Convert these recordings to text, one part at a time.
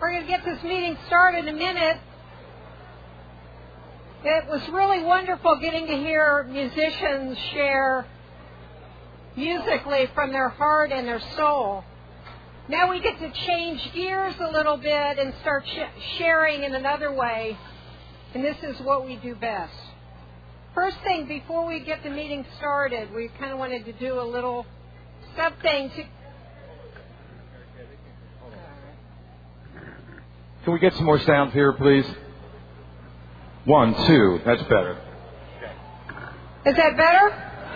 We're going to get this meeting started in a minute. It was really wonderful getting to hear musicians share musically from their heart and their soul. Now we get to change gears a little bit and start sharing in another way, and this is what we do best. First thing, before we get the meeting started, we kind of wanted to do a little something to... Can we get some more sound here, please? 1, 2. That's better. Is that better?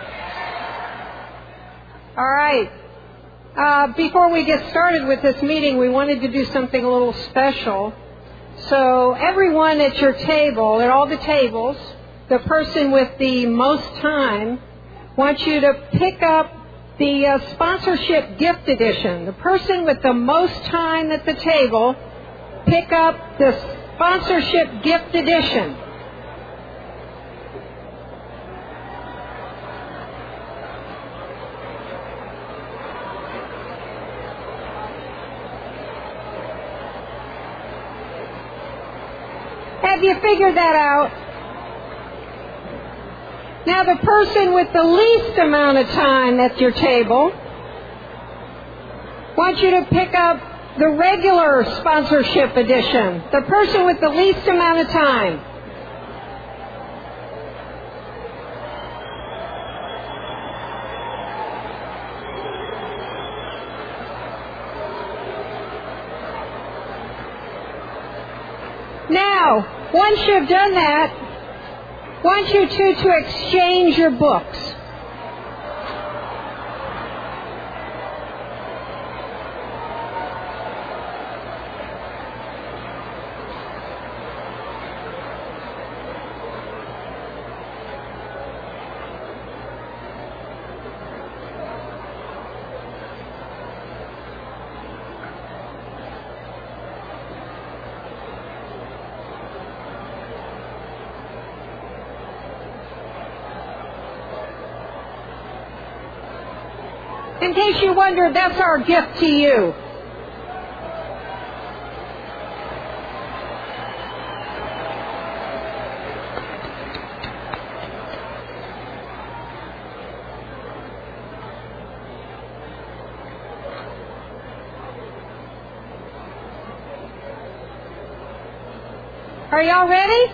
All right. Before we get started with this meeting, we wanted to do something a little special. So everyone at your table, at all the tables, the person with the most time, wants you to pick up the sponsorship gift edition. The person with the most time at the table, pick up the sponsorship gift edition. Have you figured that out? Now the person with the least amount of time at your table wants you to pick up the regular sponsorship edition. The person with the least amount of time. Now, once you've done that, I want you to exchange your books. In case you wondered, that's our gift to you. Are y'all ready?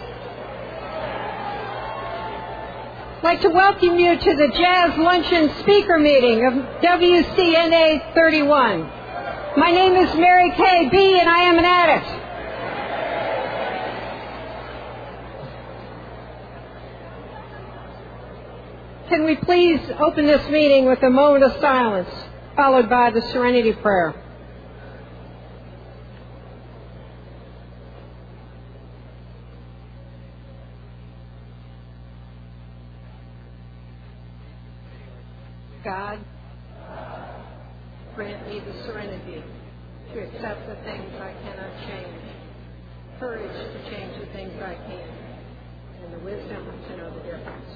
I'd like to welcome you to the Jazz Luncheon Speaker Meeting of WCNA 31. My name is Mary Kay B. and I am an addict. Can we please open this meeting with a moment of silence, followed by the Serenity Prayer. God, grant me the serenity to accept the things I cannot change, courage to change the things I can, and the wisdom to know the difference.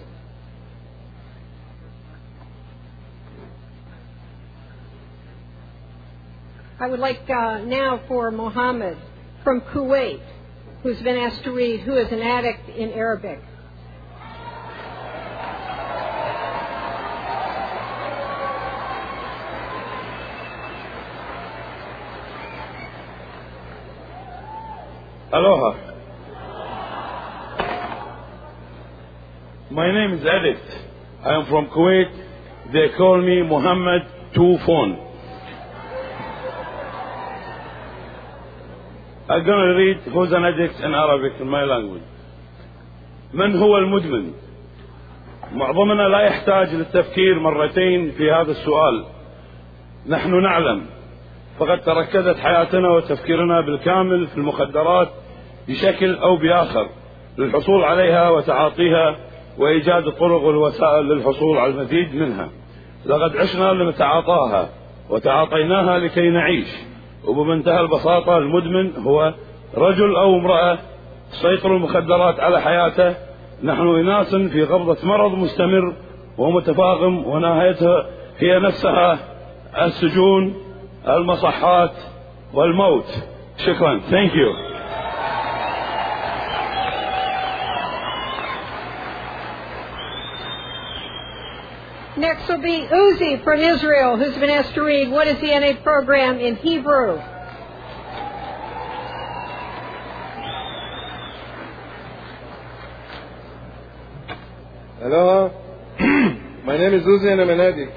I would like now for Mohammed from Kuwait, who's been asked to read Who is an Addict in Arabic. Aloha. My name is Addict. I am from Kuwait. They call me Muhammad Tufon. I'm going to read Who's an Addict in Arabic in my language. من هو المدمن؟ معظمنا لا يحتاج للتفكير مرتين في هذا السؤال. نحن نعلم، فقد تركزت حياتنا وتفكيرنا بالكامل في المخدرات بشكل أو بآخر للحصول عليها وتعاطيها وإيجاد الطرق والوسائل للحصول على المزيد منها. لقد عشنا لنتعاطاها وتعاطيناها لكي نعيش. وبمنتهى البساطة المدمن هو رجل أو امرأة تسيطر المخدرات على حياته. نحن إناس في قبضة مرض مستمر ومتفاقم، ونهايتها هي نفسها السجون، المصحات والموت. شكرا. Thank you. Next will be Uzi from Israel, who's been asked to read What is the NA program in Hebrew? Hello, my name is Uzi and I'm an addict.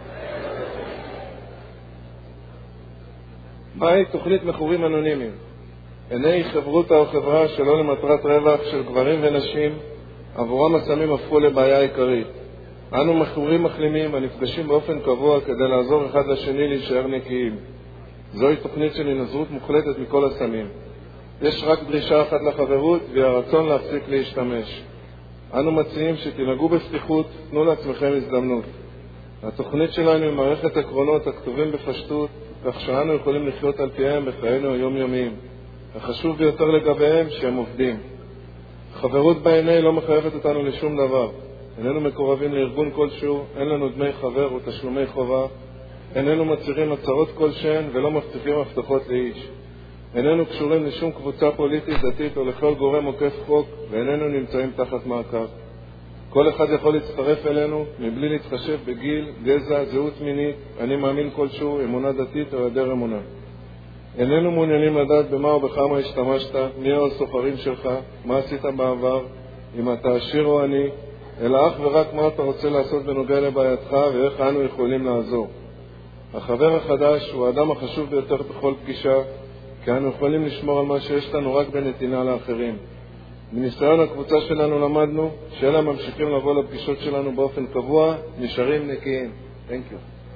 מהי תוכנית מכורים אנונימיים? עיני חברותה או חברה שלא למטרת רווח של גברים ונשים, עבורם הסמים הפכו לבעיה עיקרית. אנו מכורים מחלימים הנפגשים באופן קבוע כדי לעזור אחד לשני להישאר נקיים. זוהי תוכנית של הנזרות מוחלטת מכל הסמים. יש רק דרישה אחת לחברות והיא הרצון להפסיק להשתמש. אנו מציעים שתנהגו בפתיחות, תנו לעצמכם הזדמנות. התוכנית שלנו היא מערכת עקרונות הכתובים בפשטות, כך שאנו יכולים לחיות על פיהם בחיינו היומיומיים. החשוב ביותר לגביהם שהם עובדים. חברות בעיני לא מחייבת אותנו לשום דבר. איננו מקורבים לארגון כלשהו, אין לנו דמי חבר או תשלומי חובה, איננו מצהירים הצהרות כלשהן ולא מבטיחים הבטחות לאיש. איננו קשורים לשום קבוצה פוליטית, דתית או לכל גורם עוקף חוק, ואיננו נמצאים תחת מעקב. כל אחד יכול להצטרף אלינו מבלי להתחשב בגיל, גזע, זהות מינית, אני מאמין כלשהו, אמונה דתית או היעדר אמונה. איננו מעוניינים לדעת במה או בכמה השתמשת, מי הסוחרים שלך, מה עשית בעבר, אם אתה עשיר או עני, אלא אך ורק מה אתה רוצה לעשות בנוגע לבעייתך ואיך אנו יכולים לעזור. החבר החדש הוא האדם החשוב ביותר בכל פגישה, כי אנו יכולים לשמור על מה שיש לנו רק בנתינה לאחרים. מניסיון הקבוצה שלנו למדנו שאלה ממשיכים לבוא לפגישות שלנו באופן קבוע, נשארים נקיים. Thank you.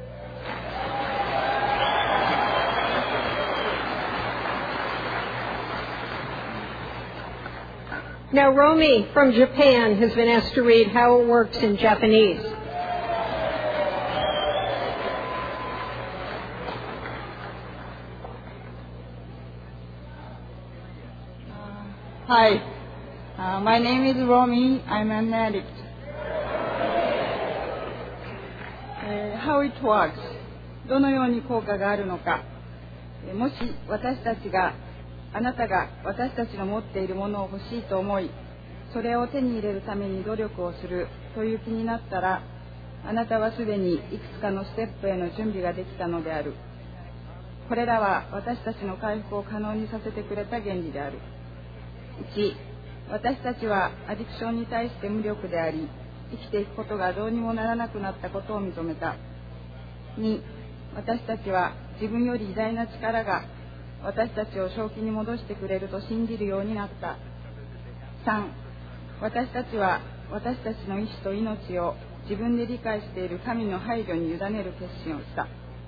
Now Romy from Japan has been asked to read How It Works in Japanese. Hi, my name is Romy. I'm an addict. How it works. どのように効果があるのか。もし私たちがあなたが私たちの持っているものを欲しいと思い、それを手に入れるために努力をするという気になったら、あなたはすでにいくつかのステップへの準備ができたのである。これらは私たちの回復を可能にさせてくれた原理である。1、私たちはアディクションに対して無力であり、生きていくことがどうにもならなくなったことを認めた。2、私たちは自分より偉大な力が私たちを正気に戻してくれると信じるようになった。3、私たちは私たちの意志と命を自分で理解している神の配慮に委ねる決心をした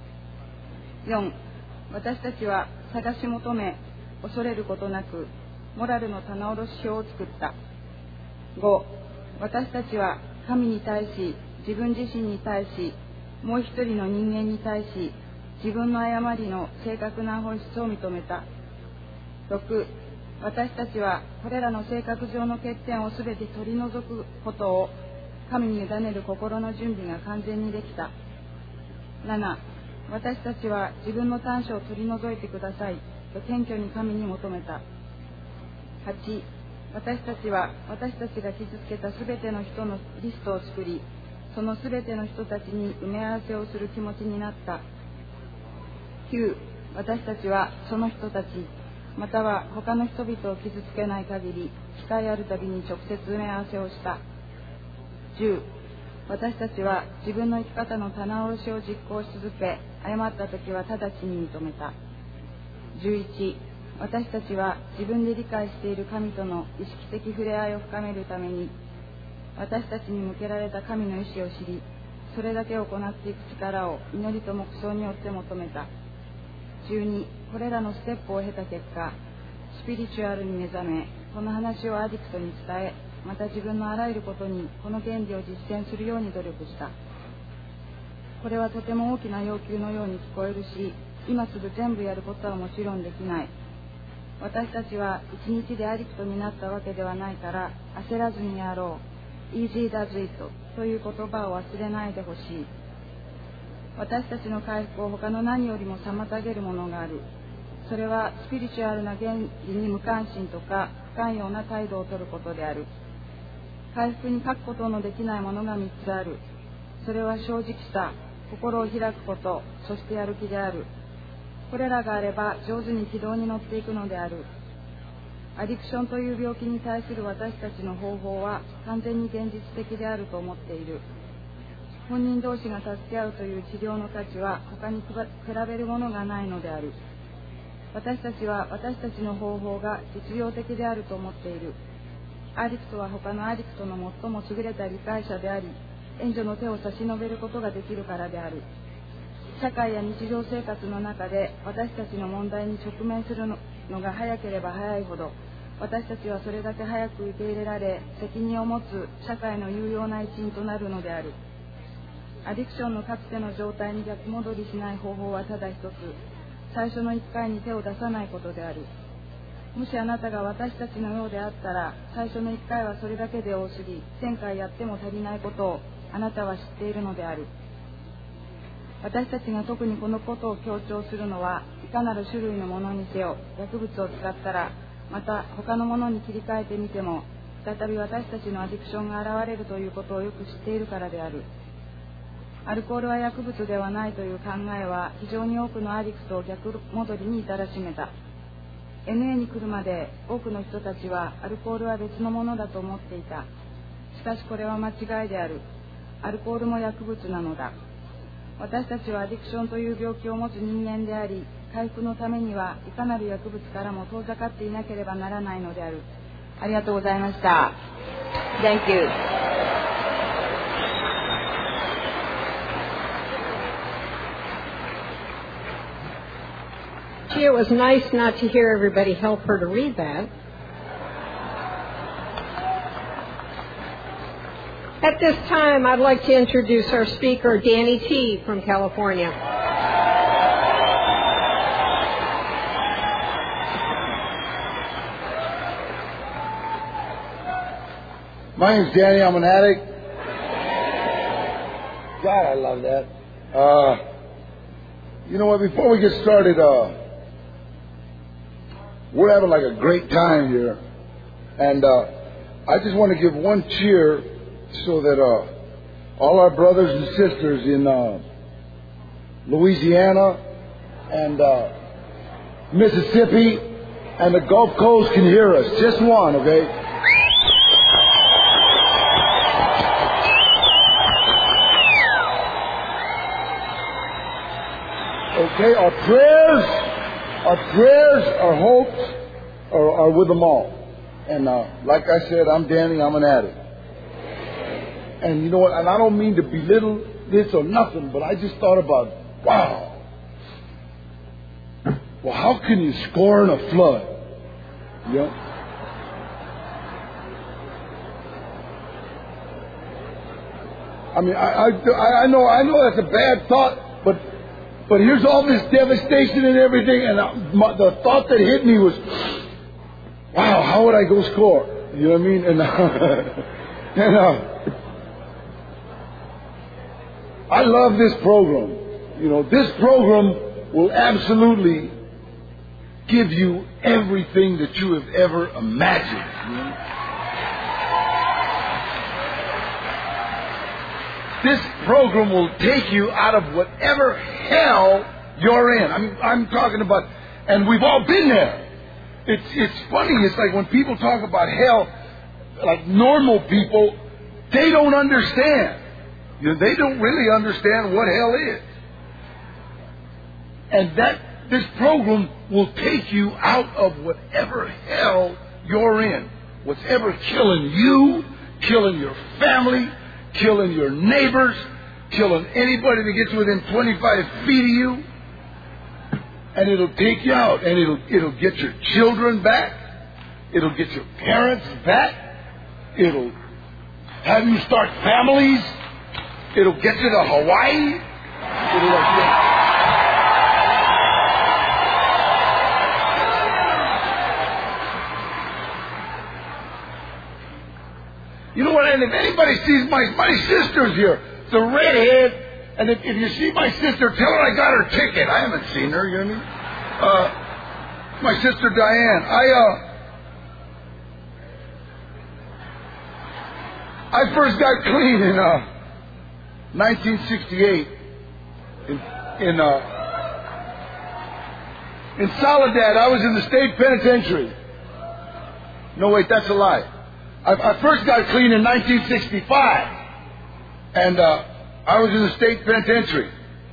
。4、私たちは探し求め恐れることなくモラルの棚卸し表を作った。5、私たちは神に対し、自分自身に対し、もう一人の人間に対し、自分の誤りの正確な本質を認めた。6、私たちはこれらの性格上の欠点をすべて取り除くことを神に委ねる心の準備が完全にできた。7、私たちは自分の短所を取り除いてくださいと謙虚に神に求めた。8、私たちは私たちが傷つけたすべての人のリストを作り、そのすべての人たちに埋め合わせをする気持ちになった。9、私たちはその人たち、または他の人々を傷つけない限り、機会あるたびに直接埋め合わせをした。10、私たちは自分の生き方の棚卸しを実行し続け、誤った時は直ちに認めた。11、私たちは自分で理解している神との意識的触れ合いを深めるために、私たちに向けられた神の意志を知り、それだけを行っていく力を祈りと黙想によって求めた。12、これらのステップを経た結果、スピリチュアルに目覚め、この話をアディクトに伝え、また自分のあらゆることにこの原理を実践するように努力した。これはとても大きな要求のように聞こえるし、今すぐ全部やることはもちろんできない。私たちは一日でアディクトになったわけではないから、焦らずにやろう。Easy does it という言葉を忘れないでほしい。私たちの回復を他の何よりも妨げるものがある。 それはスピリチュアルな原理に無関心とか不寛容な態度をとることである。回復に欠くことのできないものが3つある。それは正直さ、心を開くこと、そしてやる気である。これらがあれば上手に軌道に乗っていくのである。アディクションという病気に対する私たちの方法は完全に現実的であると思っている。本人同士が助け合うという治療の価値は他に比べるものがないのである。私たちは私たちの方法が実用的であると思っている。アディクトは他のアディクトの最も優れた理解者であり、援助の手を差し伸べることができるからである。社会や日常生活の中で私たちの問題に直面するのが早ければ早いほど、私たちはそれだけ早く受け入れられ、責任を持つ社会の有用な一員となるのである。アディクションのかつての状態に逆戻りしない方法はただ一つ、最初の1回に手を出さないことである。もしあなたが私たちのようであったら、最初の1回はそれだけで多すぎ、1000回やっても足りないことをあなたは知っているのである。私たちが特にこのことを強調するのは、いかなる種類のものにせよ、薬物を使ったら、また他のものに切り替えてみても、再び私たちのアディクションが現れるということをよく知っているからである。アルコールは薬物ではないという考えは非常に多くのアディクトを逆戻りに至らしめた。NA に来るまで多くの人たちはアルコールは別のものだと思っていた。しかしこれは間違いである。アルコールも薬物なのだ。私たちはアディクションという病気を持つ人間であり、回復のためにはいかなる薬物からも遠ざかっていなければならないのである。ありがとうございました。Thank you. Gee, it was nice not to hear everybody help her to read that. At this time, I'd like to introduce our speaker, Danny T. from California. My name's Danny. I'm an addict. God, I love that. You know what? Before we get started, we're having like a great time here. And I just want to give one cheer so that all our brothers and sisters in Louisiana and Mississippi and the Gulf Coast can hear us. Just one, okay? Okay, our prayers, our hopes are with them all. And like I said, I'm Danny, I'm an addict. And you know what, and I don't mean to belittle this or nothing, but I just thought about, wow. Well, how can you score in a flood? You know? I mean, I know that's a bad thought, but here's all this devastation and everything, and the thought that hit me was, wow, how would I go score? You know what I mean? And I love this program. You know, this program will absolutely give you everything that you have ever imagined. You know? This program will take you out of whatever hell you're in. I mean, I'm talking about, and we've all been there. It's funny. It's like when people talk about hell, like normal people, they don't understand. You know, they don't really understand what hell is. And this program will take you out of whatever hell you're in. What's ever killing you, killing your family, killing your neighbors, killing anybody that gets within 25 feet of you. And it'll take you out, and it'll get your children back. It'll get your parents back. It'll have you start families. It'll get you to Hawaii. You know what? And if anybody sees my sister's here, the redhead, and if you see my sister, tell her I got her ticket. I haven't seen her, you know what I mean? My sister Diane. I first got clean in 1968 in Soledad. I was in the state penitentiary. No, wait, that's a lie. I first got clean in 1965, and I was in the state penitentiary.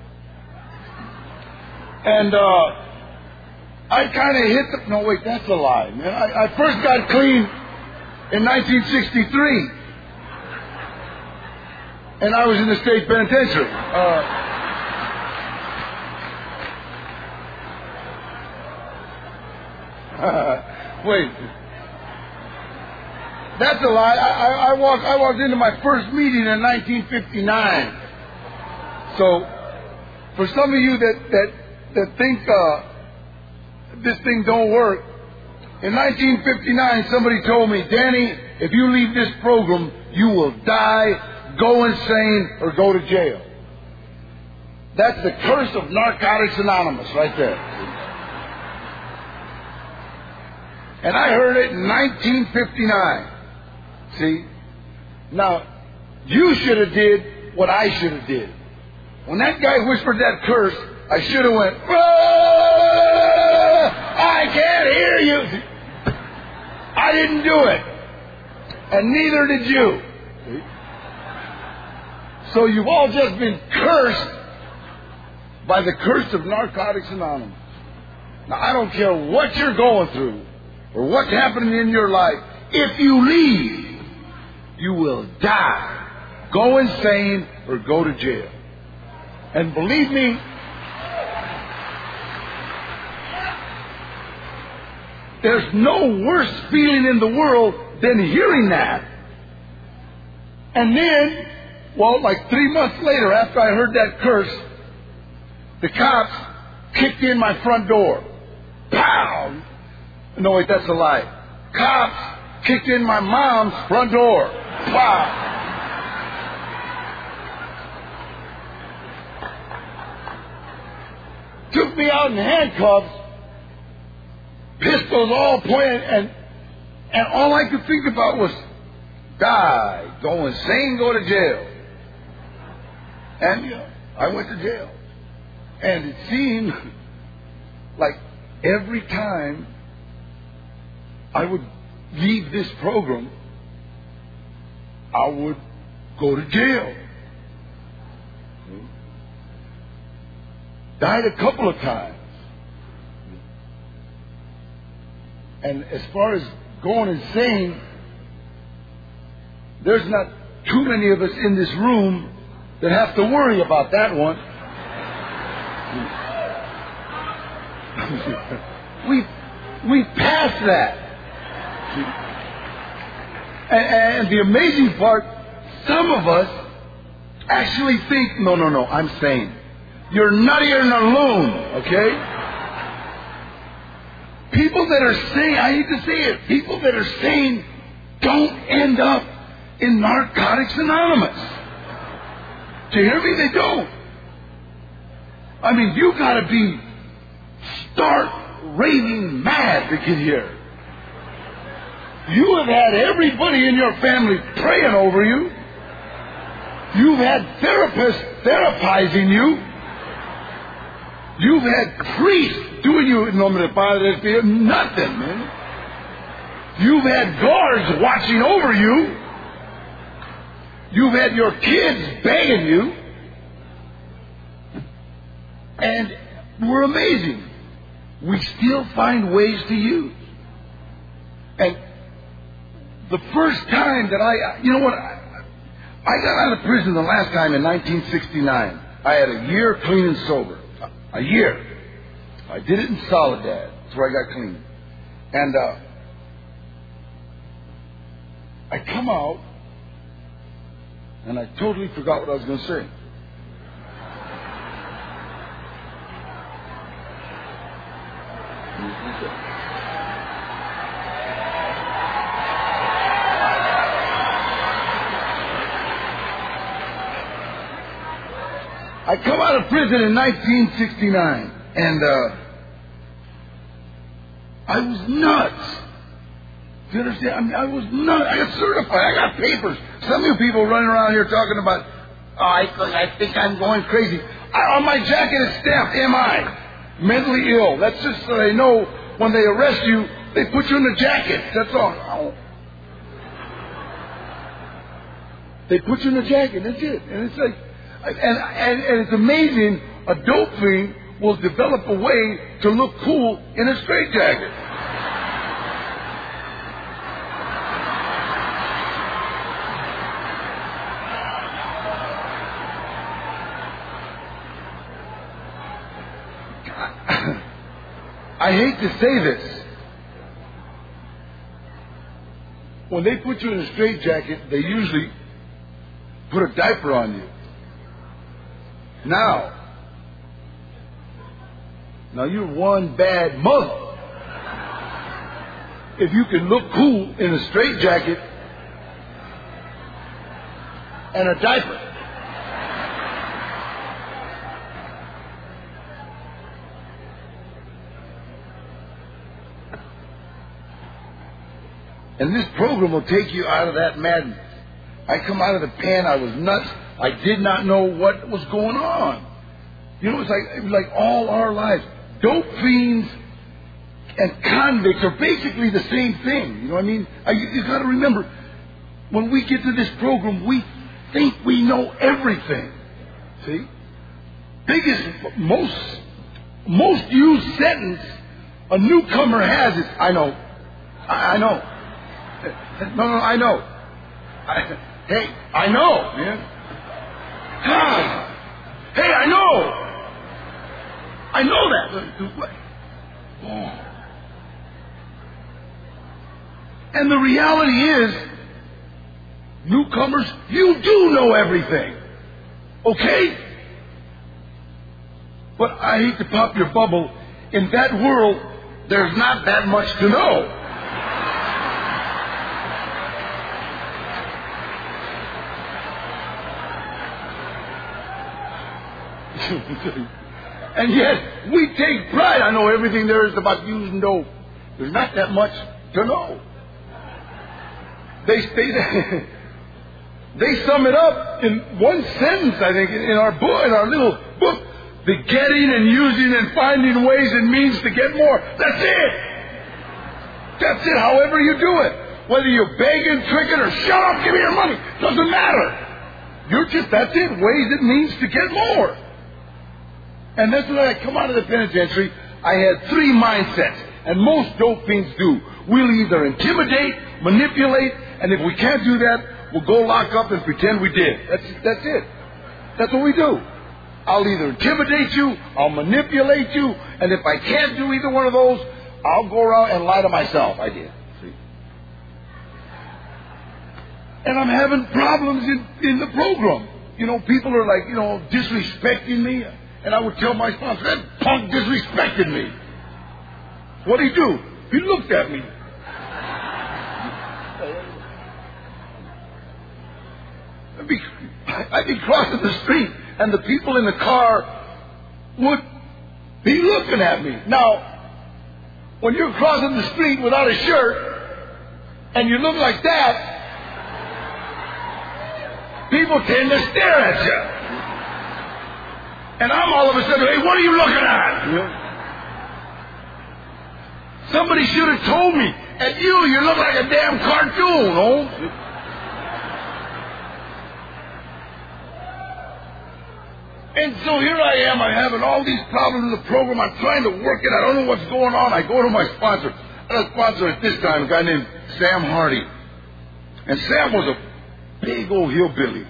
And I kind of hit the... No, wait, that's a lie, man. I first got clean in 1963, and I was in the state penitentiary. Wait. That's a lie. I walked into my first meeting in 1959. So, for some of you that think this thing don't work, in 1959 somebody told me, Danny, if you leave this program, you will die, go insane, or go to jail. That's the curse of Narcotics Anonymous right there. And I heard it in 1959. See? Now, you should have did what I should have did. When that guy whispered that curse, I should have went, I can't hear you. I didn't do it. And neither did you. So you've all just been cursed by the curse of Narcotics Anonymous. Now, I don't care what you're going through or what's happening in your life. If you leave, you will die, go insane, or go to jail. And believe me, there's no worse feeling in the world than hearing that. And then, well, like 3 months later, after I heard that curse, the cops kicked in my front door. Pow! No, wait, that's a lie. Cops kicked in my mom's front door. Wow. Took me out in handcuffs, pistols all pointed, and all I could think about was die, go insane, go to jail. And, I went to jail. And it seemed like every time I would leave this program, I would go to jail. Died a couple of times. And as far as going insane, there's not too many of us in this room that have to worry about that one. We've passed that. And the amazing part, some of us actually think, no, I'm sane. You're nuttier than a loon, okay? People that are sane, I hate to say it, people that are sane don't end up in Narcotics Anonymous. Do you hear me? They don't. I mean, you gotta be stark, raving mad to get here. You have had everybody in your family praying over you. You've had therapists therapizing you. You've had priests doing you in nombre de Padre, nothing, man. You've had guards watching over you. You've had your kids begging you. And we're amazing. We still find ways to use. And the first time that I got out of prison the last time in 1969. I had a year clean and sober. A year. I did it in Soledad. That's where I got clean. And I come out, and I totally forgot what I was going to say. I come out of prison in 1969, and I was nuts. Do you understand? I mean, I was nuts. I got certified. I got papers. Some of you people running around here talking about, I think I'm going crazy. On my jacket is stamped, MI, mentally ill. That's just so they know when they arrest you, they put you in the jacket. That's all. They put you in the jacket. That's it. And it's like, and it's amazing. A dope fiend will develop a way to look cool in a straitjacket. I hate to say this. When they put you in a straitjacket, they usually put a diaper on you. Now you're one bad mother. If you can look cool in a straitjacket and a diaper. And this program will take you out of that madness. I come out of the pen, I was nuts. I did not know what was going on. You know, it was like all our lives. Dope fiends and convicts are basically the same thing. You know what I mean? You got to remember, when we get to this program, we think we know everything. See? Most used sentence a newcomer has is, I know. I know. No, I know. Hey, I know, man. Hey, I know. I know that. Oh. And the reality is, newcomers, you do know everything. Okay? But I hate to pop your bubble. In that world, there's not that much to know. And yet, we take pride. I know everything there is about using dope. There's not that much to know. They sum it up in one sentence, I think, in our book, in our little book. The getting and using and finding ways and means to get more. That's it. That's it, however you do it. Whether you're begging, tricking, or shut up, give me your money. Doesn't matter. That's it. Ways and means to get more. And that's when I come out of the penitentiary, I had three mindsets. And most dope fiends do. We'll either intimidate, manipulate, and if we can't do that, we'll go lock up and pretend we did. That's it. That's what we do. I'll either intimidate you, I'll manipulate you, and if I can't do either one of those, I'll go around and lie to myself. I did. See? And I'm having problems in the program. You know, people are like, disrespecting me. And I would tell my sponsor, that punk disrespected me. What'd he do? He looked at me. I'd be crossing the street, and the people in the car would be looking at me. Now, when you're crossing the street without a shirt, and you look like that, people tend to stare at you. And I'm all of a sudden, hey, what are you looking at? Yeah. Somebody should have told me. At you look like a damn cartoon, oh. And so here I am. I'm having all these problems in the program. I'm trying to work it. I don't know what's going on. I go to my sponsor. I had a sponsor at this time, a guy named Sam Hardy. And Sam was a big old hillbilly.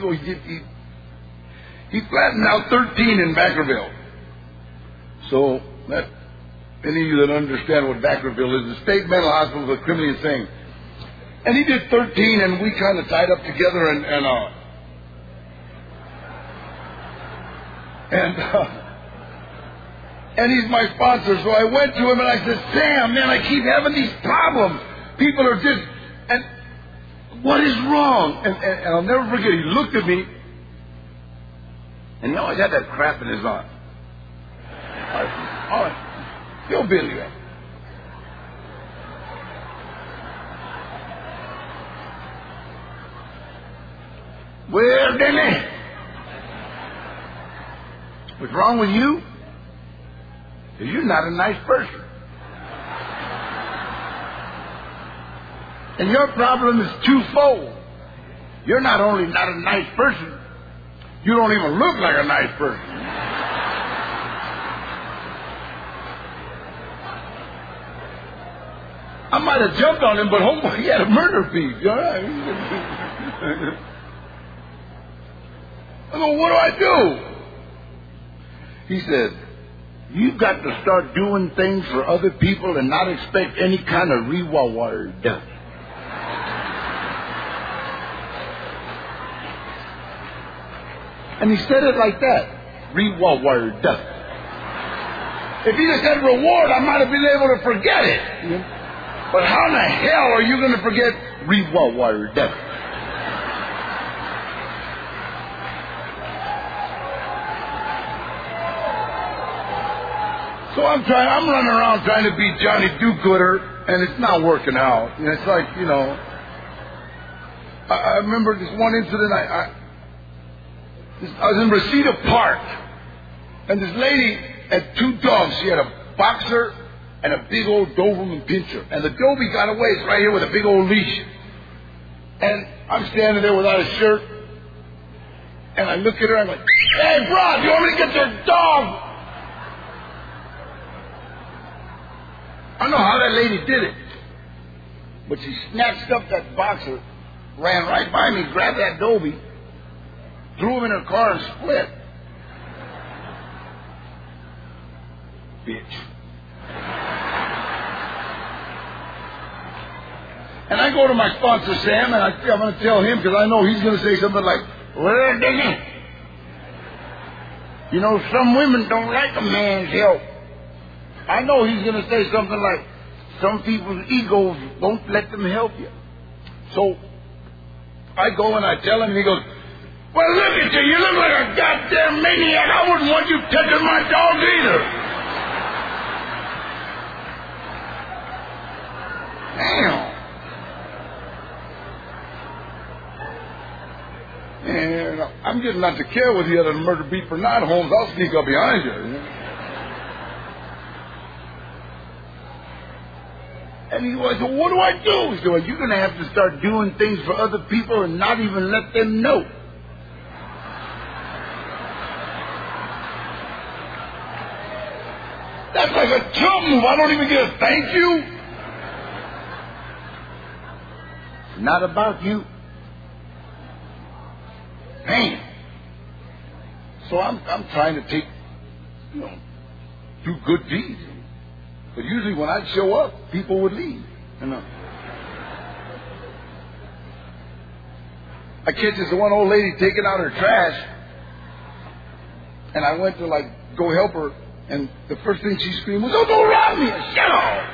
He flattened out 13 in Vacaville. So, any of you that understand what Vacaville is, the state mental hospital for the criminally insane. And he did 13, and we kind of tied up together, and he's my sponsor. So I went to him and I said, Sam, man, I keep having these problems. People are just, and what is wrong? And I'll never forget, he looked at me, and he always had that crap in his arm. All right. Go Billy. Well, Denny, what's wrong with you? You're not a nice person. And your problem is twofold. You're not only not a nice person, you don't even look like a nice person. I might have jumped on him, but homeboy, he had a murder piece. You know? I go, what do I do? He said, you've got to start doing things for other people and not expect any kind of reward. And he said it like that. Reward. If he just said reward, I might have been able to forget it. But how in the hell are you going to forget reward? So I'm running around trying to be Johnny Do-Gooder, and it's not working out. And it's like, you know, I remember this one incident. I was in Reseda Park, and this lady had two dogs. She had a boxer and a big old Doberman Pinscher. And the Dobie got away. It's right here with a big old leash. And I'm standing there without a shirt, and I look at her, and I'm like, hey, bro, do you want me to get your dog? I don't know how that lady did it, but she snatched up that boxer, ran right by me, grabbed that Dobie, threw him in her car and split. Bitch. And I go to my sponsor, Sam, and I'm going to tell him because I know he's going to say something like, well, Diggy, you know, some women don't like a man's help. I know he's going to say something like, some people's egos don't let them help you. So I go and I tell him, and he goes, well, look at you. You look like a goddamn maniac. I wouldn't want you touching my dog either. Damn. And I'm getting not to care whether you had a murder beat or not, Holmes. I'll sneak up behind you. And he was, well, what do I do? He said, well, you're going to have to start doing things for other people and not even let them know. That's like a Trump move. I don't even get a thank you. Not about you. Man. So I'm trying to take, do good deeds. But usually when I'd show up, people would leave. I catch this one old lady taking out her trash, and I went to go help her, and the first thing she screamed was, "Oh, don't rob me!" Shut up!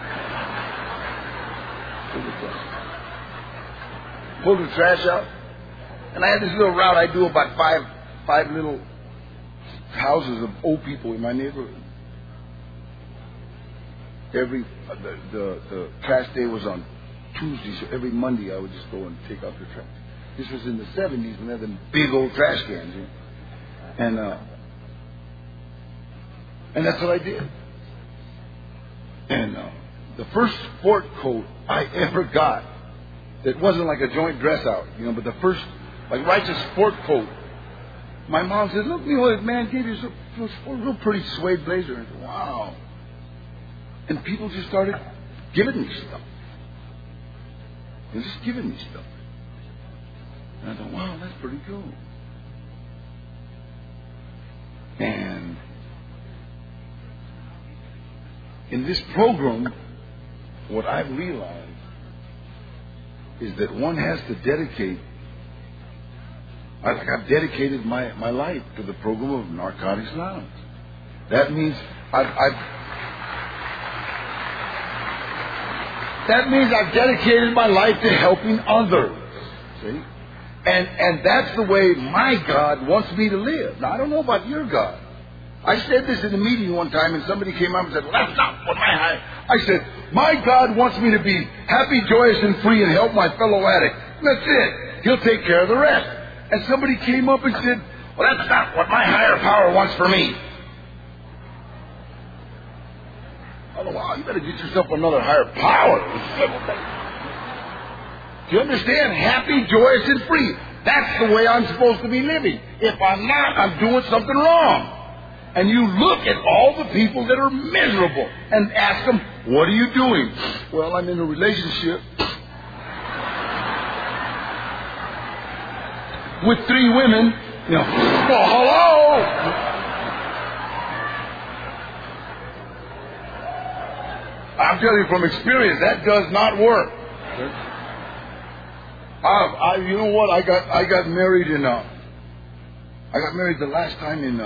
Pulled the trash out, and I had this little route I do about five little houses of old people in my neighborhood. The trash day was on Tuesday, so every Monday I would just go and take out the trash. This was in the 70s when they had them big old trash cans, and that's what I did. And the first sport coat I ever got that wasn't like a joint dress out, but the first righteous sport coat. My mom said, "Look, what man gave you a real pretty suede blazer." And I said, "Wow." And people just started giving me stuff. They're just giving me stuff. And I thought, wow, that's pretty cool. And in this program, what I've realized is that one has to dedicate, I've dedicated my life to the program of Narcotics Anonymous. That means I've dedicated my life to helping others. See? And that's the way my God wants me to live. Now, I don't know about your God. I said this in a meeting one time, and somebody came up and said, "Well, that's not what I said, my God wants me to be happy, joyous, and free and help my fellow addict. That's it. He'll take care of the rest." and somebody came up and said, well, that's not what my higher power wants for me. Oh, wow, you better get yourself another higher power. Do you understand? Happy, joyous, and free. That's the way I'm supposed to be living. If I'm not, I'm doing something wrong. And you look at all the people that are miserable and ask them, what are you doing? Well, I'm in a relationship with 3 women. You know, well, hello! I'm telling you from experience, that does not work. You know what? I got married in. I got married the last time in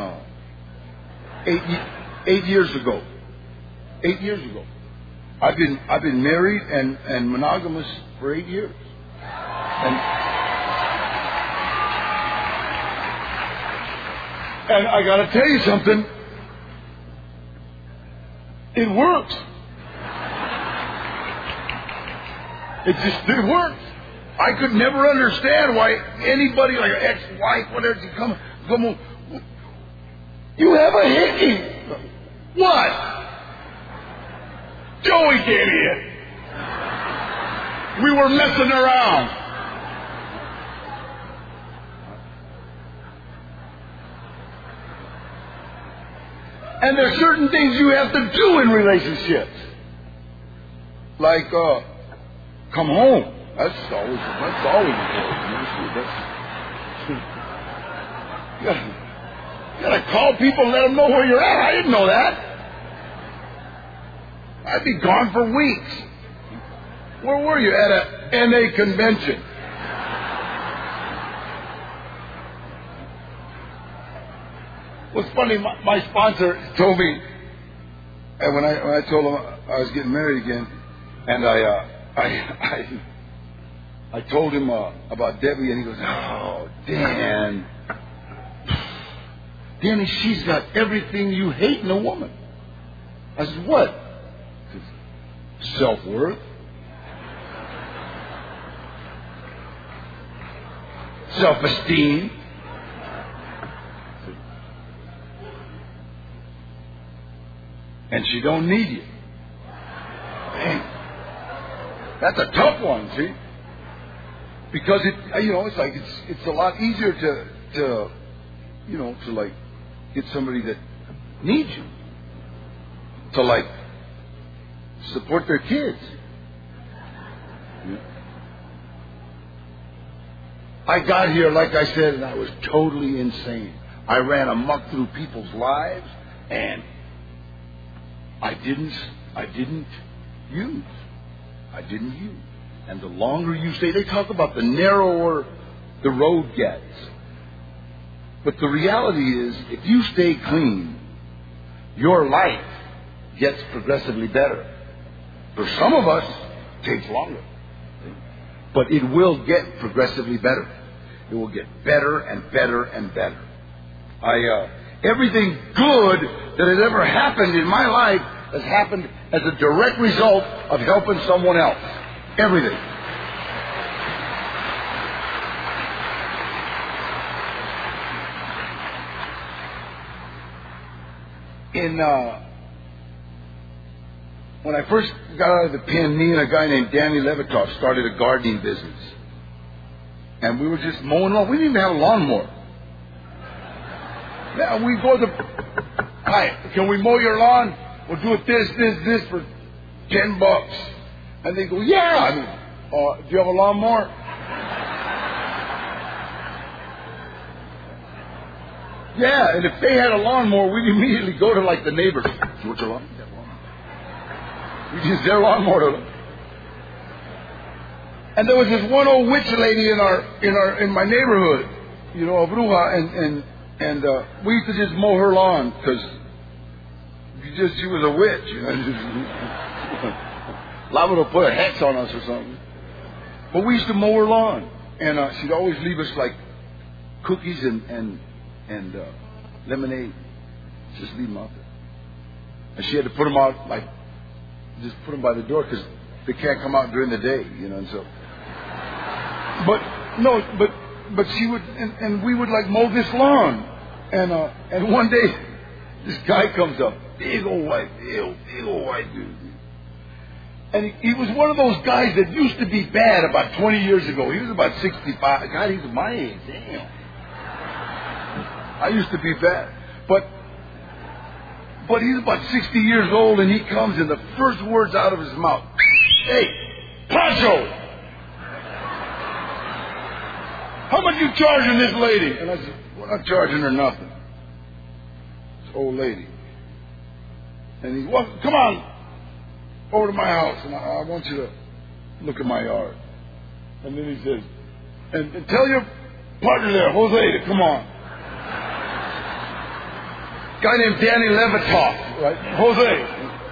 8 years ago. 8 years ago. I've been married and monogamous for 8 years. And I got to tell you something. It works. It works. I could never understand why anybody, like an ex-wife, whatever, come on. You have a hickey. What? Joey came in. We were messing around. And there's certain things you have to do in relationships. Like, come home. That's always important. You gotta call people and let them know where you're at. I didn't know that. I'd be gone for weeks. Where were you? At a NA convention. What's funny, my sponsor told me, and when I told him I was getting married again, and I told him about Debbie, and he goes, oh, Dan, Danny, she's got everything you hate in a woman. I said, what? He says, self-worth, self-esteem. And she don't need you. Man, that's a tough one, see? Because it's like it's a lot easier to like get somebody that needs you, to like support their kids. Yeah. I got here, like I said, and I was totally insane. I ran amok through people's lives, and I didn't use. And the longer you stay, they talk about the narrower the road gets. But the reality is, if you stay clean, your life gets progressively better. For some of us, it takes longer. But it will get progressively better. It will get better and better and better. Everything good that has ever happened in my life has happened as a direct result of helping someone else. Everything. When I first got out of the pen, me and a guy named Danny Levitov started a gardening business. And we were just mowing lawn. We didn't even have a lawnmower. Yeah, we go to, hi, can we mow your lawn? We'll do it this for $10. And they go, yeah. I mean, do you have a lawnmower? Yeah, and if they had a lawnmower, we'd immediately go to like the neighbors. What's your lawnmower? We'd use their lawnmower. And there was this one old witch lady in my neighborhood, a bruja, and we used to just mow her lawn because she was a witch, Liable to put a hex on us or something. But we used to mow her lawn, and she'd always leave us like cookies and lemonade. Just leave them out there. And she had to put them out, like, just put them by the door because they can't come out during the day, and so. But but she would, and we would like mow this lawn. And one day, this guy comes up, big old white dude. And he was one of those guys that used to be bad about 20 years ago. He was about 65. God, he's my age. Damn. I used to be bad. But he's about 60 years old, and he comes, and the first words out of his mouth, "Hey, Pancho, how much you charging this lady?" And I said, "We're not charging her nothing. This old lady." And he walked, "Come on over to my house, and I want you to look at my yard." And then he says, and tell your partner there, Jose, to come on. Guy named Danny Levitoff, right? Jose.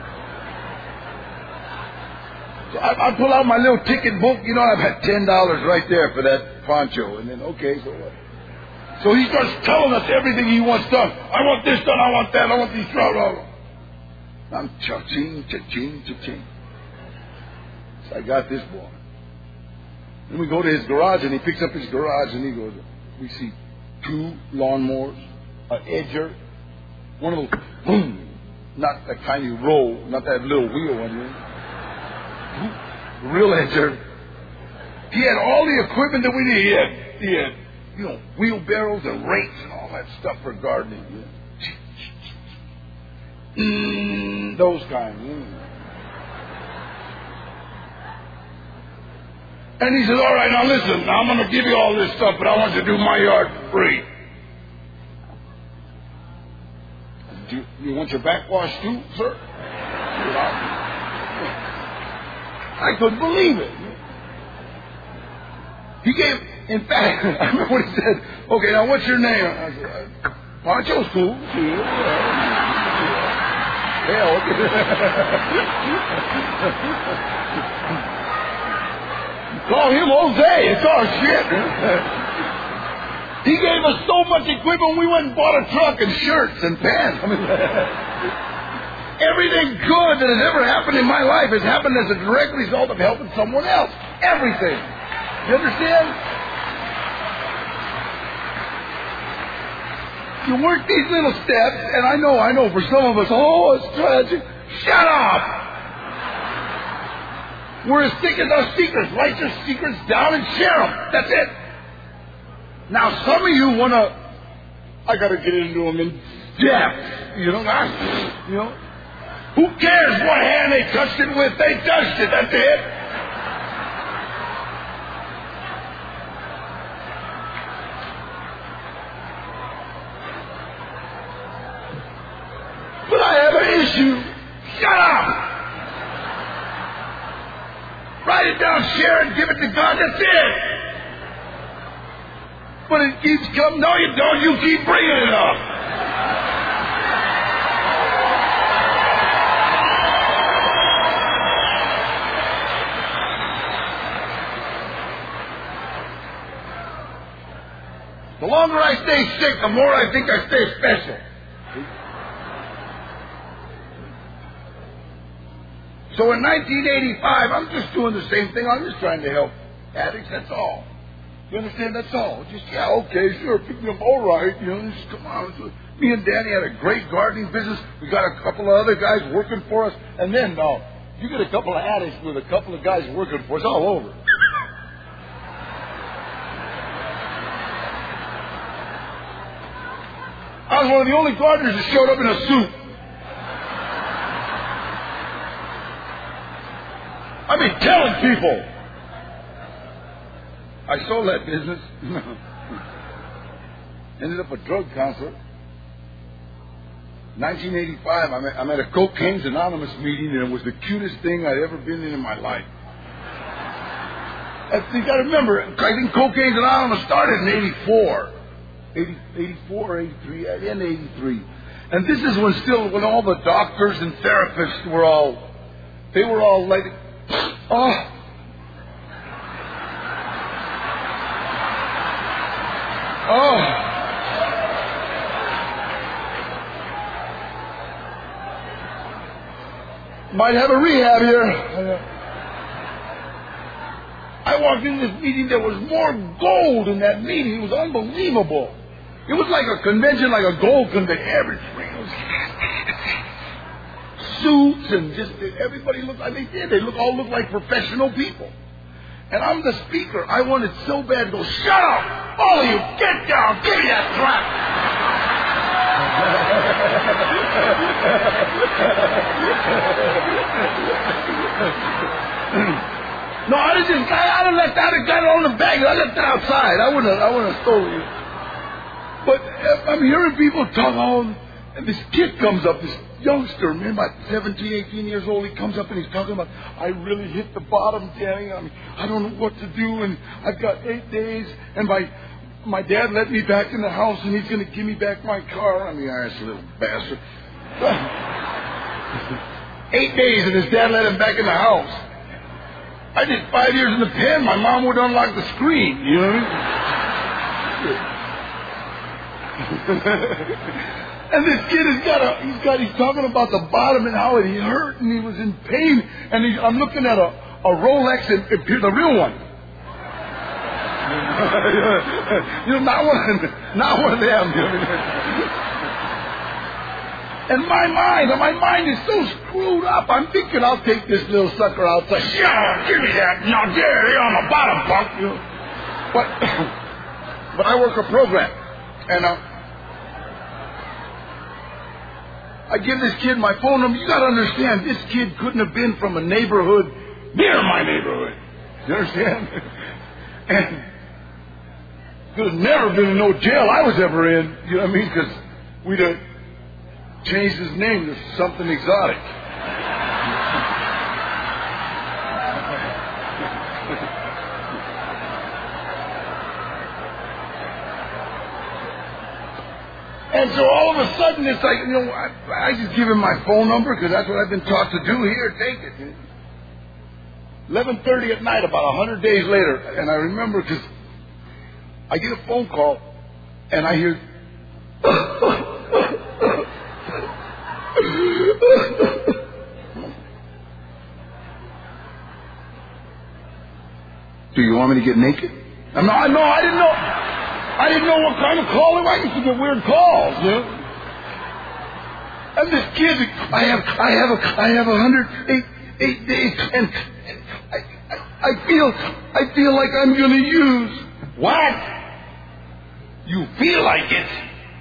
So I pull out my little ticket book, you know, I've had $10 right there for that poncho. And then, okay, so what? So he starts telling us everything he wants done. I want this done, I want that, I want these trout. I'm cha-ching, cha-ching, cha-ching. So I got this boy. Then we go to his garage, and he picks up his garage, and he goes, we see 2 lawnmowers, an edger, one of those, boom, not that kind you roll, not that little wheel one, you know. Real edger. He had all the equipment that we need. He had, you know, wheelbarrows and rakes and all that stuff for gardening. You know. Those kind. And he says, "All right, now listen, I'm going to give you all this stuff, but I want you to do my yard for free. Do you want your backwash too, sir?" I couldn't believe it. He gave, in fact, I remember what he said. "Okay, now what's your name?" I said, "Pancho's cool." Hell, call him Jose. It's our shit. He gave us so much equipment, we went and bought a truck and shirts and pants. I mean, everything good that has ever happened in my life has happened as a direct result of helping someone else. Everything. You understand? You work these little steps, and I know, for some of us, oh, it's tragic. Shut up! We're as thick as our secrets. Write your secrets down and share them. That's it. Now, some of you want to, I got to get into them in depth. You know, who cares what hand they touched it with? They touched it. That's it. But I have an issue. Shut up. Write it down, share it, give it to God. That's it. But it keeps coming. No, you don't. You keep bringing it up. The longer I stay sick, the more I think I stay special. So in 1985, I'm just doing the same thing. I'm just trying to help addicts, that's all. You understand? That's all. Just, yeah, okay, sure, pick me up, all right. You know, just come on. Me and Danny had a great gardening business. We got a couple of other guys working for us. And then, now, you get a couple of addicts with a couple of guys working for us all over. I was one of the only gardeners that showed up in a suit. I mean, telling people. I sold that business. Ended up a drug counselor. 1985, I'm at a Cocaine's Anonymous meeting, and it was the cutest thing I'd ever been in my life. You got to remember, I think Cocaine's Anonymous started in 84 or 83, at the end of 83. And this is when all the doctors and therapists were all like, oh. Oh. Might have a rehab here. I walked into this meeting, there was more gold in that meeting. It was unbelievable. It was like a convention, like a gold convention. Everything was suits and just everybody looked like they did. They all looked like professional people. And I'm the speaker. I wanted so bad to go, shut up! All of you, get down! Give me that crap! No, I didn't let that. I got it on the bag. I left it outside. I wouldn't have stolen it. But I'm hearing people talk, and this kid comes up, this youngster, man, about 17, 18 years old. He comes up and he's talking about, I really hit the bottom, Danny. I don't know what to do, and I've got 8 days, and my dad let me back in the house, and he's going to give me back my car. I mean, this little bastard. 8 days, and his dad let him back in the house. I did 5 years in the pen. My mom would unlock the screen. You know what I mean? And this kid he's talking about the bottom and how it hurt and he was in pain. And I'm looking at a Rolex, and the real one. You know, not one of them. And my mind is so screwed up. I'm thinking I'll take this little sucker outside. Shut up, give me that. Now, there, on the bottom, punk. You know. But I work a program, and I give this kid my phone number. You got to understand, this kid couldn't have been from a neighborhood near my neighborhood. You understand? And could have never been in no jail I was ever in. You know what I mean? Because we'd have changed his name to something exotic. And so all of a sudden it's like, you know, I just give him my phone number because that's what I've been taught to do. Here, take it. 11:30 at night, about 100 days later, and I remember because I get a phone call and I hear, do you want me to get naked? No, I didn't know. I didn't know what kind of call it was. I used to get weird calls, you know. And this kid, I have 108 days, and I feel like I'm going to use. What? You feel like it?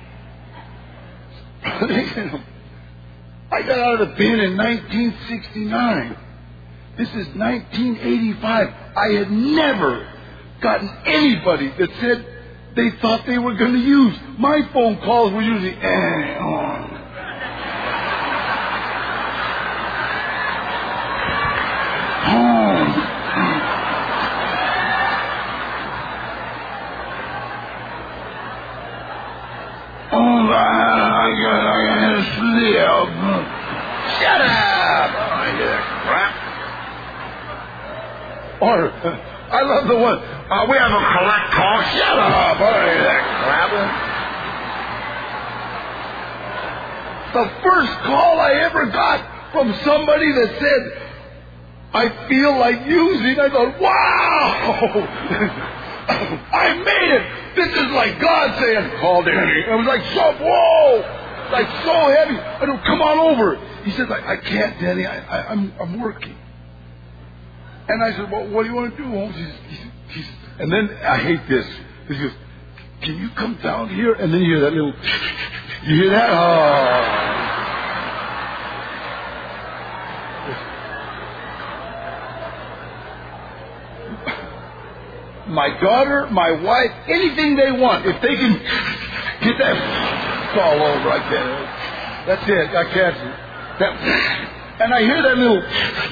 I got out of the pen in 1969. This is 1985. I had never gotten anybody that said they thought they were going to use. My phone calls were usually, I gotta sleep. Shut up! Crap. Or, I love the one, we have a collect call. Shut up! Crap. The first call I ever got from somebody that said, I feel like using, I thought, wow! I made it! This is like God saying, call Danny. It was like whoa! Like so heavy. I don't, come on over. He says, I can't, Danny. I'm working. And I said, well, what do you want to do, Holmes? And then, I hate this. He goes, can you come down here? And then you hear that little, you hear that? Oh. My daughter, my wife, anything they want. If they can get that, it's all over. I can't. That's it. I can't. And I hear that little,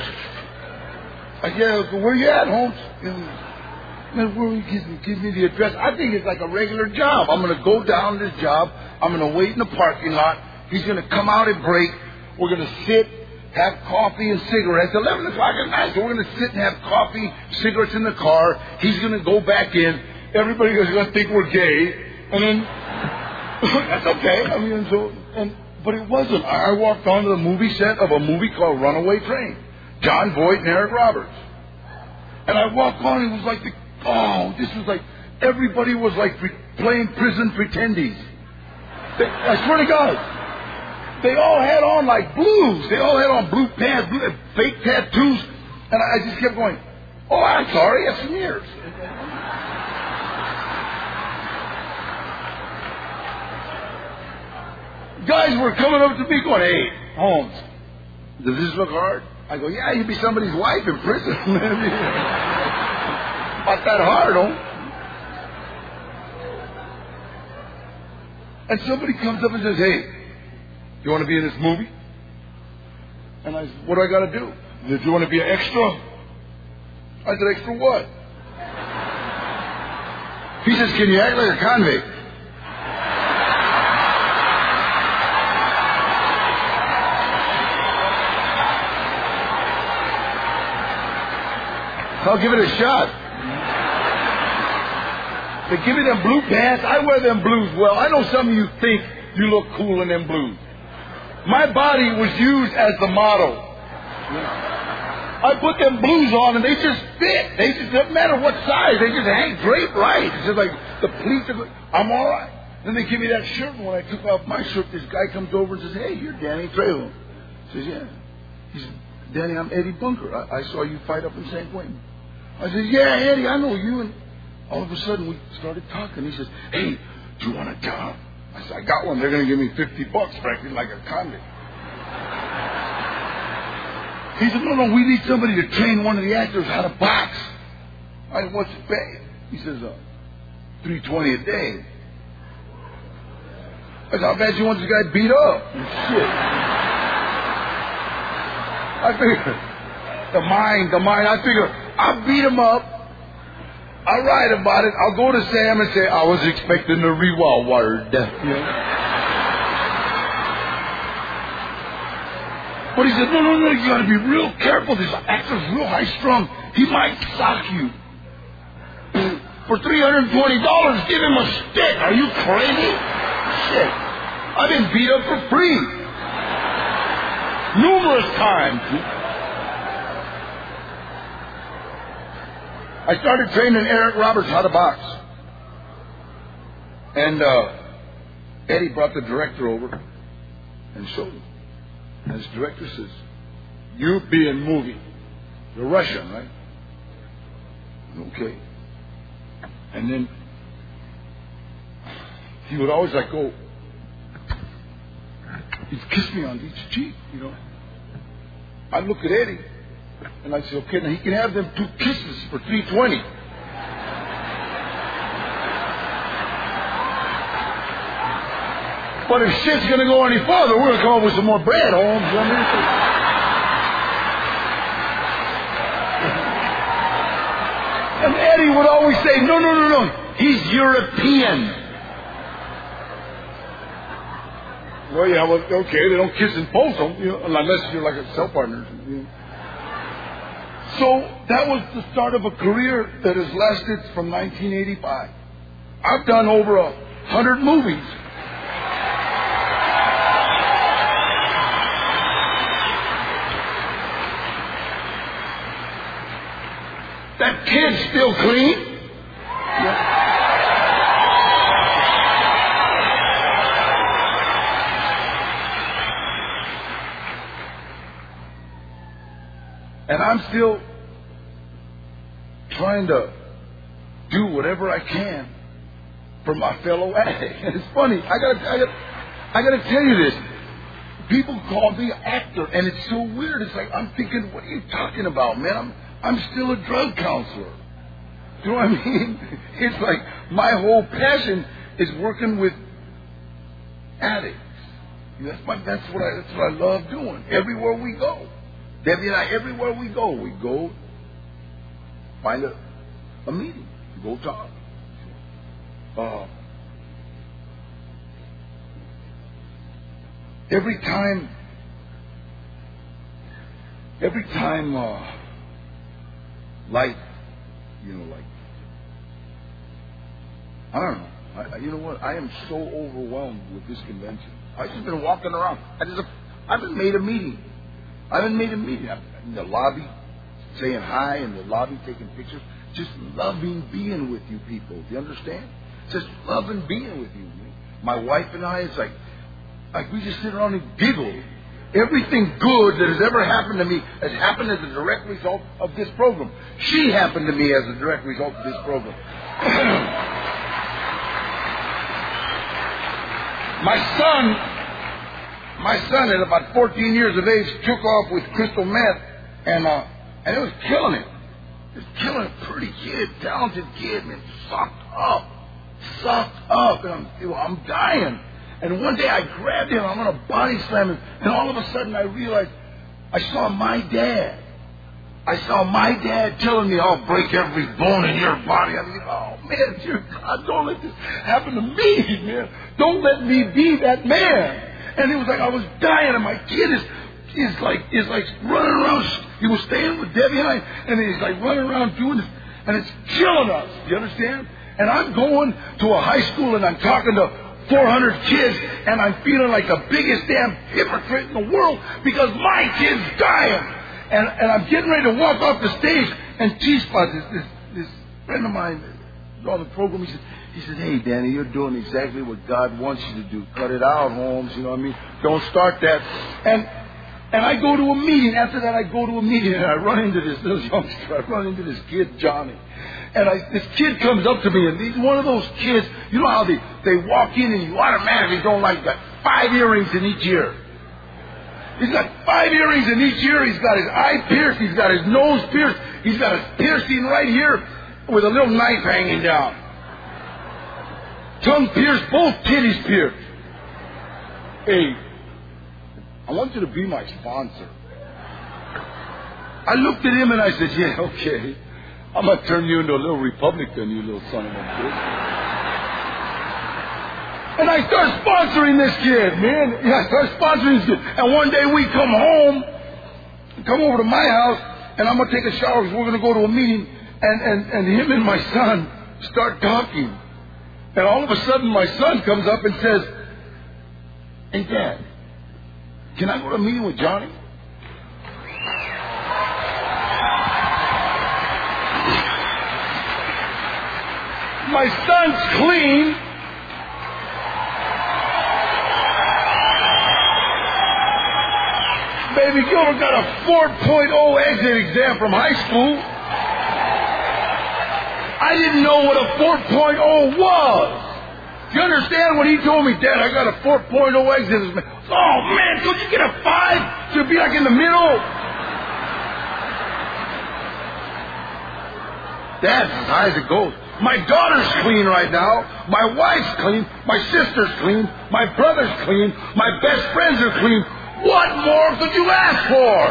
I go, where you at, Holmes? Man, where you give me the address? I think it's like a regular job. I'm going to go down this job. I'm going to wait in the parking lot. He's going to come out at break. We're going to sit, have coffee and cigarettes. 11 o'clock at night. So we're going to sit and have coffee, cigarettes in the car. He's going to go back in. Everybody's going to think we're gay. And then, that's okay. I mean, but it wasn't. I walked onto the movie set of a movie called Runaway Train. John Voight and Eric Roberts. And I walk on, it was like this was like, everybody was like playing prison pretendies. I swear to God. They all had on like blues. They all had on blue pants, fake tattoos. And I just kept going, oh, I'm sorry, that's some years. Guys were coming up to me going, hey, Holmes, does this look hard? I go, yeah, you'd be somebody's wife in prison. Not that hard, huh? And somebody comes up and says, hey, you want to be in this movie? And I said, what do I got to do? He said, do you want to be an extra? I said, extra what? He says, can you act like a convict? I'll give it a shot. They give me them blue pants. I wear them blues well. I know some of you think you look cool in them blues. My body was used as the model. I put them blues on and they just fit. They just, doesn't matter what size. They just hang drape right. It's just like the pleats are, I'm all right. Then they give me that shirt, and when I took off my shirt, this guy comes over and says, hey, you're Danny Trejo. I says, yeah. He said, Danny, I'm Eddie Bunker. I saw you fight up in San Quentin. I said, yeah, Eddie, I know you. And all of a sudden, we started talking. He says, hey, do you want a job? I said, I got one. They're going to give me $50 for acting like a convict. He said, no, we need somebody to train one of the actors how to box. I said, what's it pay? He says, $320 a day. I said, how bad you want this guy beat up? Shit. I figured, the mind. I figure, I'll beat him up. I'll write about it. I'll go to Sam and say, I was expecting a reward. But he said, no, you got to be real careful. This actor's real high-strung. He might sock you. For $320, give him a stick. Are you crazy? Shit. I've been beat up for free. Numerous times. I started training Eric Roberts how to box. And Eddie brought the director over and showed him. And his director says, you be in movie. You're Russian, right? Okay. And then he would always like go, he'd kiss me on each cheek, you know. I'd look at Eddie and I'd say, okay, now he can have them 2 kisses for $320. But if shit's going to go any further, we're going to come up with some more bread, Holmes. And Eddie would always say, no. He's European. Well, yeah, okay, they don't kiss and pose them, you know, unless you're like a cell partner. You know. So that was the start of a career that has lasted from 1985. I've done over 100 movies. That kid's still clean. Yeah. And I'm still trying to do whatever I can for my fellow addicts. And it's funny. I gotta tell you this. People call me an actor, and it's so weird. It's like I'm thinking, what are you talking about, man? I'm still a drug counselor. Do you know what I mean? It's like my whole passion is working with addicts. That's what I love doing. Everywhere we go, Debbie and I, everywhere we go find a meeting, go talk. Every time, life, you know, like, I don't know. You know what? I am so overwhelmed with this convention. I've just been walking around. I haven't made a meeting. I'm in the lobby, saying hi in the lobby, taking pictures. Just loving being with you people. Do you understand? Just loving being with you. My wife and I, it's like we just sit around and giggle. Everything good that has ever happened to me has happened as a direct result of this program. She happened to me as a direct result of this program. My son at about 14 years of age took off with crystal meth, and it was killing him. It was killing a pretty kid, talented kid, man, sucked up, and I'm dying. And one day I grabbed him, I'm going to body slam him, and all of a sudden I realized I saw my dad. Telling me, I'll break every bone in your body. I mean, oh man, dear God, don't let this happen to me, man. Don't let me be that man. And it was like I was dying, and my kid is like running around. He was staying with Debbie and I, and he's like running around doing this, and it's killing us. Do you understand? And I'm going to a high school, and I'm talking to 400 kids, and I'm feeling like the biggest damn hypocrite in the world because my kid's dying. And I'm getting ready to walk off the stage, and T-Spot, this friend of mine on the program, he said, hey, Danny, you're doing exactly what God wants you to do. Cut it out, Holmes, you know what I mean? Don't start that. And I go to a meeting. After that, I go to a meeting, and I run into this little youngster. I run into this kid, Johnny. And this kid comes up to me, and he's one of those kids, you know how they walk in, and you automatically don't like that 5 earrings in each ear. He's got 5 earrings in each ear. He's got his eye pierced. He's got his nose pierced. He's got a piercing right here with a little knife hanging down. Tongue pierced, both titties pierced. Hey, I want you to be my sponsor. I looked at him and I said, yeah, okay. I'm going to turn you into a little Republican, you little son of a bitch. And I start sponsoring this kid, man. Yeah, I start sponsoring this kid. And one day we come home, come over to my house, and I'm going to take a shower because we're going to go to a meeting. And him and my son start talking. And all of a sudden my son comes up and says, hey, Dad, can I go to a meeting with Johnny? My son's clean. Baby Gilbert got a 4.0 exit exam from high school. I didn't know what a 4.0 was. You understand what he told me? Dad, I got a 4.0 exit exam. Oh, man, could you get a 5? Should be like in the middle. That's as high as it goes. My daughter's clean right now. My wife's clean. My sister's clean. My brother's clean. My best friends are clean. What more could you ask for?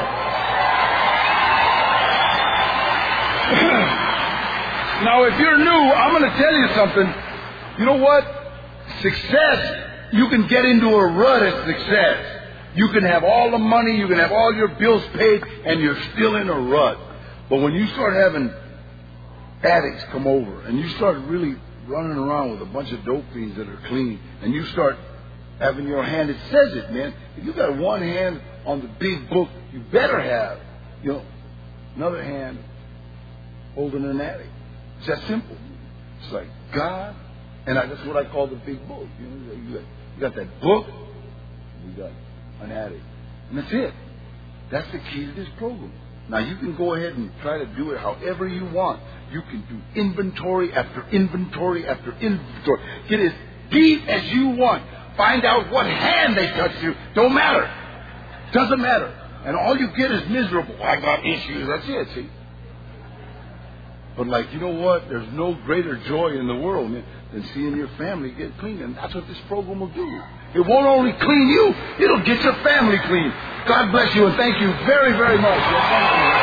Now, if you're new, I'm going to tell you something. You know what? Success, you can get into a rut of success. You can have all the money, you can have all your bills paid, and you're still in a rut. But when you start having addicts come over, and you start really running around with a bunch of dope fiends that are clean, and you start having your hand, it says it, man. If you got one hand on the big book, you better have, another hand holding an addict. It's that simple. It's like God, and that's what I call the big book. You got that book, you got an addict, and that's it. That's the key to this program. Now you can go ahead and try to do it however you want. You can do inventory after inventory after inventory. Get as deep as you want. Find out what hand they touched you. Don't matter. Doesn't matter. And all you get is miserable. I got issues. That's it, see. But you know what? There's no greater joy in the world, man, than seeing your family get clean. And that's what this program will do. It won't only clean you, it'll get your family clean. God bless you, and thank you very, very much. Thank you.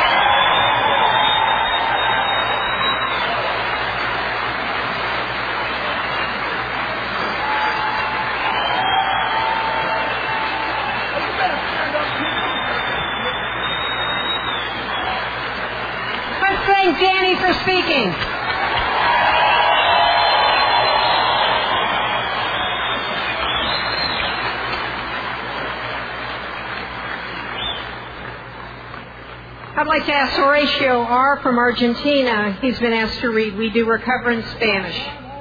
Thank Danny for speaking. I'd like to ask Horatio R. from Argentina. He's been asked to read We Do Recover in Spanish.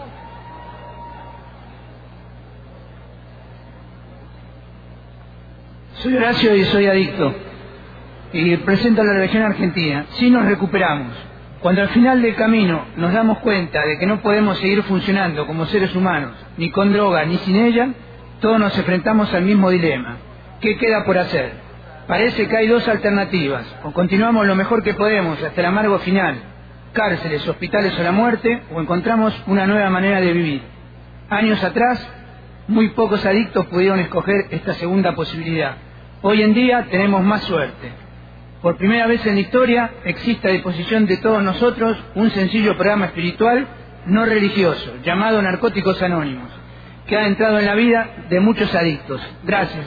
Soy Horacio y soy adicto. Y presento a la región argentina. Sí nos recuperamos. Cuando al final del camino nos damos cuenta de que no podemos seguir funcionando como seres humanos, ni con droga, ni sin ella, todos nos enfrentamos al mismo dilema. ¿Qué queda por hacer? Parece que hay dos alternativas. O continuamos lo mejor que podemos hasta el amargo final, cárceles, hospitales o la muerte, o encontramos una nueva manera de vivir. Años atrás, muy pocos adictos pudieron escoger esta segunda posibilidad. Hoy en día tenemos más suerte. Por primera vez en la historia existe a disposición de todos nosotros un sencillo programa espiritual no religioso llamado Narcóticos Anónimos, que ha entrado en la vida de muchos adictos. Gracias.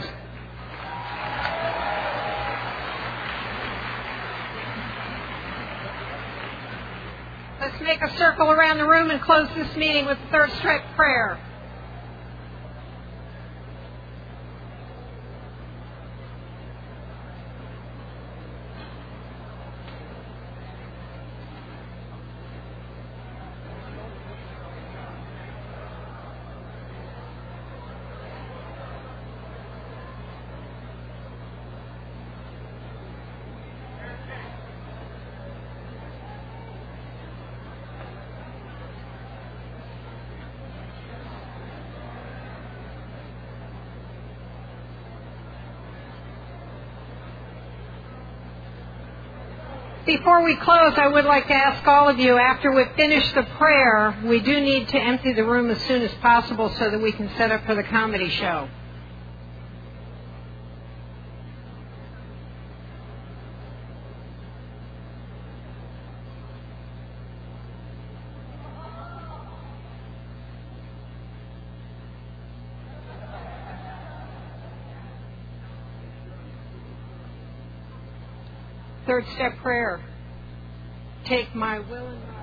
Let's make a circle around the room and close this meeting with the third step prayer. Before we close, I would like to ask all of you, after we've finished the prayer, we do need to empty the room as soon as possible so that we can set up for the comedy show. Third step prayer. Take my will and